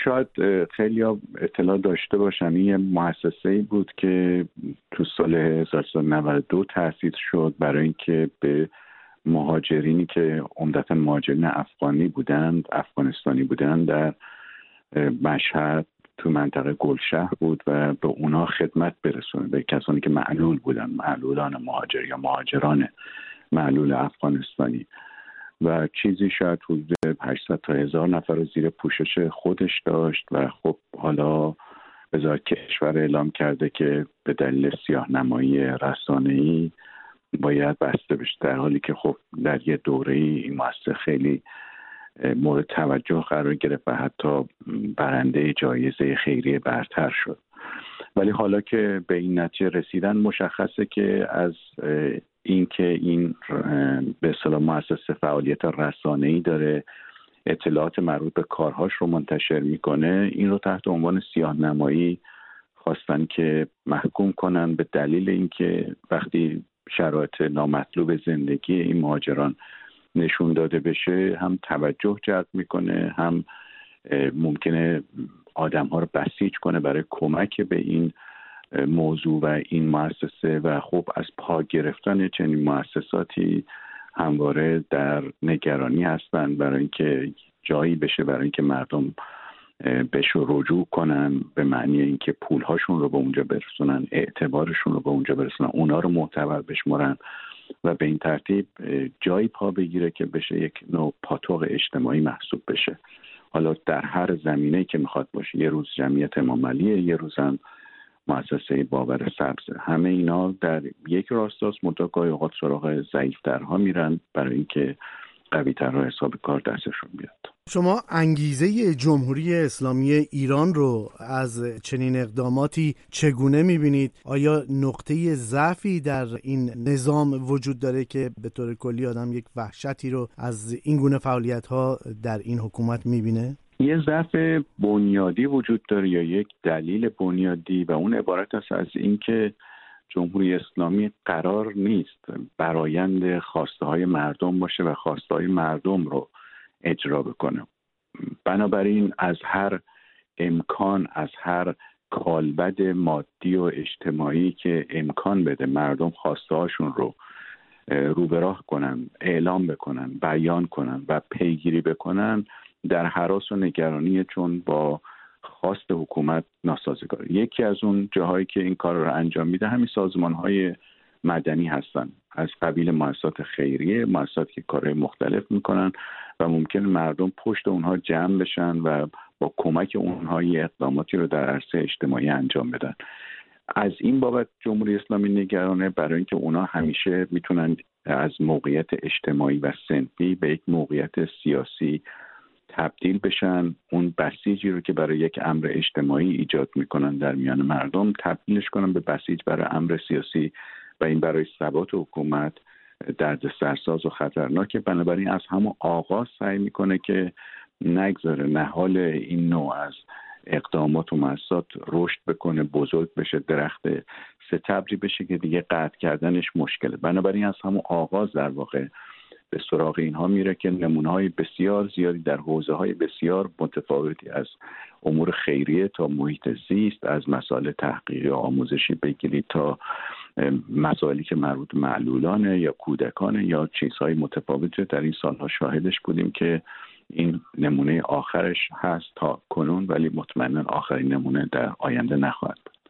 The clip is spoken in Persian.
شاید خیلی اطلاع داشته باشن، یه مؤسسه‌ای بود که تو سال 1392 تأسیس شد برای اینکه به مهاجرینی که عمدتاً مهاجرین افغانستانی بودند در مشهد تو منطقه گلشهر بود و به اونا خدمت برسونه، به کسانی که معلول بودن، معلولان مهاجر یا مهاجران معلول افغانستانی، و چیزی شاید حدود 800 تا 1000 نفر رو زیر پوشش خودش داشت. و خب حالا وزارت کشور اعلام کرده که به دلیل سیاه‌نمایی رسانه‌ای باید بسته بشه، در حالی که خب در یه دوره‌ای این مؤسسه خیلی مورد توجه قرار گرفت و حتی برنده جایزه خیریه برتر شد. ولی حالا که به این نتیجه رسیدن، مشخصه که از اینکه این به اصطلاح مؤسسه فعالیت رسانه‌ای داره، اطلاعات مربوط به کارهاش رو منتشر میکنه، این رو تحت عنوان سیاه‌نمایی خواستن که محکوم کنن، به دلیل اینکه وقتی شرایط نامطلوب زندگی این مهاجران نشون داده بشه، هم توجه جلب میکنه، هم ممکنه آدم‌ها رو بسیج کنه برای کمک به این موضوع و این مؤسسه. و خب از پا گرفتن چنین مؤسساتی همواره در نگرانی هستن برای اینکه جایی بشه برای اینکه مردم بهش رجوع کنن، به معنی اینکه پولهاشون رو به اونجا برسونن، اعتبارشون رو به اونجا برسونن، اونا رو معتبر بشمرن و به این ترتیب جایی پا بگیره که بشه یک نوع پاتوق اجتماعی محسوب بشه. حالا در هر زمینه‌ای که میخواد باشه، یه روز جمعیت امام علیه، یه روز هم مؤسسه باور سبز، همه اینا در یک راستاست، منتها گاهی اوقات سراغ ضعیف‌ترها میرن برای اینکه قوی‌ترها حساب کار دستشون بیاد. شما انگیزه جمهوری اسلامی ایران رو از چنین اقداماتی چگونه می‌بینید؟ آیا نقطه ضعفی در این نظام وجود داره که به طور کلی آدم یک وحشتی رو از این گونه فعالیت‌ها در این حکومت می‌بینه؟ یه ضعف بنیادی وجود داره یا یک دلیل بنیادی، و اون عبارت است از اینکه جمهوری اسلامی قرار نیست برآیند خواسته‌های مردم باشه و خواسته‌های مردم رو اجرا بکنه. بنابراین از هر امکان، از هر کالبد مادی و اجتماعی که امکان بده مردم خواسته‌هاشون رو رو به راه کنن، اعلام بکنن، بیان کنن و پیگیری بکنن، در هراس و نگرانی، چون با خواست حکومت ناسازگار. یکی از اون جاهایی که این کار رو انجام میده همین سازمان‌های مدنی هستن، از قبیل مؤسسات خیریه، مؤسساتی که کارهای مختلف میکنن و ممکن مردم پشت اونها جمع بشن و با کمک اونها اقداماتی رو در عرصه اجتماعی انجام بدن. از این بابت جمهوری اسلامی نگرانه، برای اینکه اونها همیشه میتونن از موقعیت اجتماعی و صنفی به یک موقعیت سیاسی تبدیل بشن، اون بسیجی رو که برای یک امر اجتماعی ایجاد میکنن در میان مردم تبدیلش کنن به بسیج برای امر سیاسی، و این برای ثبات حکومت دردسرساز و خطرناکه. بنابراین از همون آغاز سعی میکنه که نگذاره نهال این نوع از اقدامات و مؤسسات رشد بکنه، بزرگ بشه، درخت ستبری بشه که دیگه قطع کردنش مشکله. بنابراین از همون آغاز در واقع به سراغ اینها میره که نمونه‌های بسیار زیادی در حوزه‌های بسیار متفاوتی، از امور خیریه تا محیط زیست، از مسائل تحقیقی و آموزشی بگیرید تا مسائلی که مربوط به معلولانه یا کودکانه یا چیزهای متفاوتی در این سالها شاهدش بودیم که این نمونه آخرش هست تا کنون، ولی مطمئنا آخرین نمونه در آینده نخواهد بود.